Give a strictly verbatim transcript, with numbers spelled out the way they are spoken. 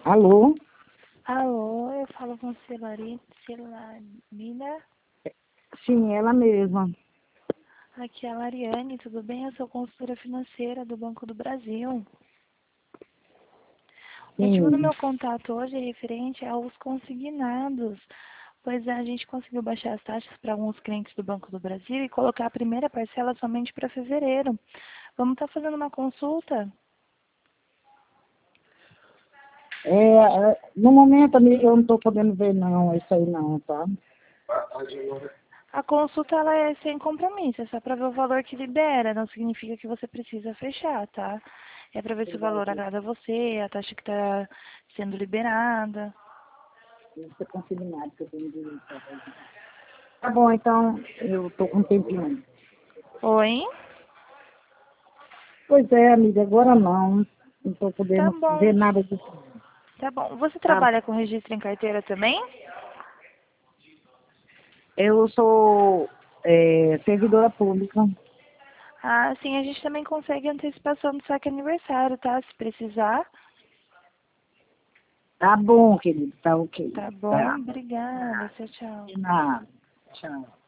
Alô? Alô, eu falo com Celari- Celarina. Sim, ela mesma. Aqui é a Lariane, tudo bem? Eu sou consultora financeira do Banco do Brasil. O motivo do Sim. meu contato hoje é referente aos consignados, pois a gente conseguiu baixar as taxas para alguns clientes do Banco do Brasil e colocar a primeira parcela somente para fevereiro. Vamos estar fazendo uma consulta? É, é, no momento, amiga, eu não estou podendo ver não, isso aí não, tá? A consulta ela é sem compromisso, é só para ver o valor que libera, não significa que você precisa fechar, tá? É para ver se o valor agrada a você, a taxa que está sendo liberada. Isso é consignado que eu tenho direito a fazer. Tá bom, então, eu estou com um tempinho. Oi? Pois é, amiga, agora não. Não estou Tá podendo ver bom, nada disso. tá bom. Você Tá? trabalha com registro em carteira também? Eu sou é, servidora pública. Ah, sim, a gente também consegue antecipação do saque aniversário, tá? Se precisar. Tá bom, querido, tá ok. Tá bom, Tá. obrigada. Tchau, tchau. De nada. Tchau.